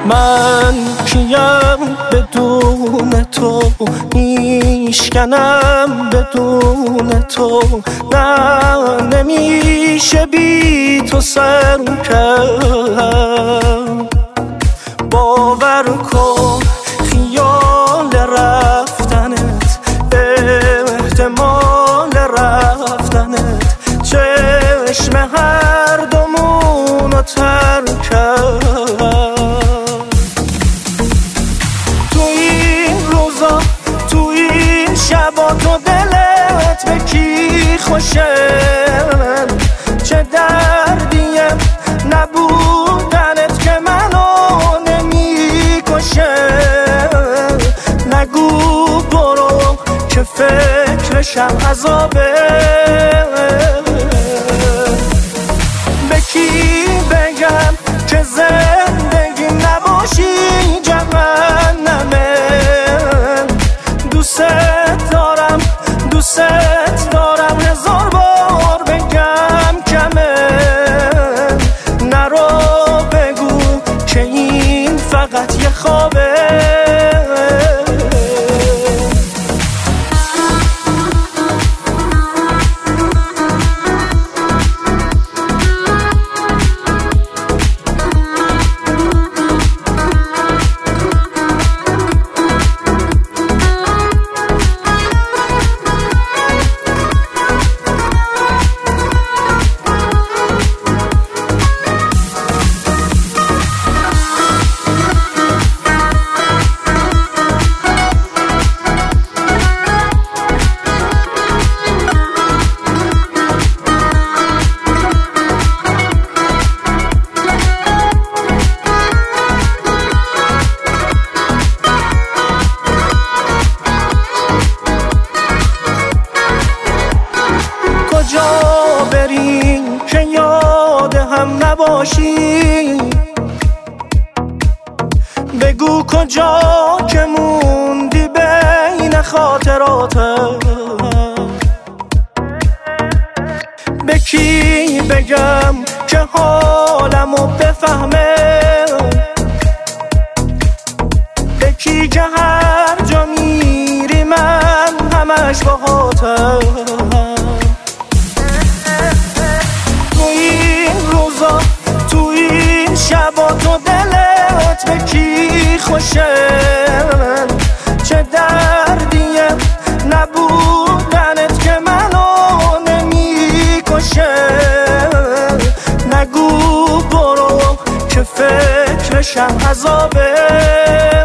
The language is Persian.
من کیم بدون تو، میشکنم بدون تو، نه نمیشه بی تو سر کرد. باور کن خیال رفتنت، احتمال رفتنت چشم هر دومونو تر کرد. تو این روزا تو این شبا تو دلت به کی خوشه، چه دردیم نبودنت که منو نمیکشه. نگو برو که فکرشم عذابه، به کی بگم که زندگی نباشی جهنمه. دوست دارم دوست دارم، هزار بار بگم کمه. نرو بگو که این فقط یه خوابه. کجا بریم که یاد هم نباشی، بگو کجا که موندی بین خاطراتم. به کی بگم که حالمو بفهمه، به کی که هر جا میری من همش باهاتم. تو این شبا تو دلت به کی خوشه، چه دردیم نبودنت که منو نمیکشه. نگو برو که فکرشم عذابه.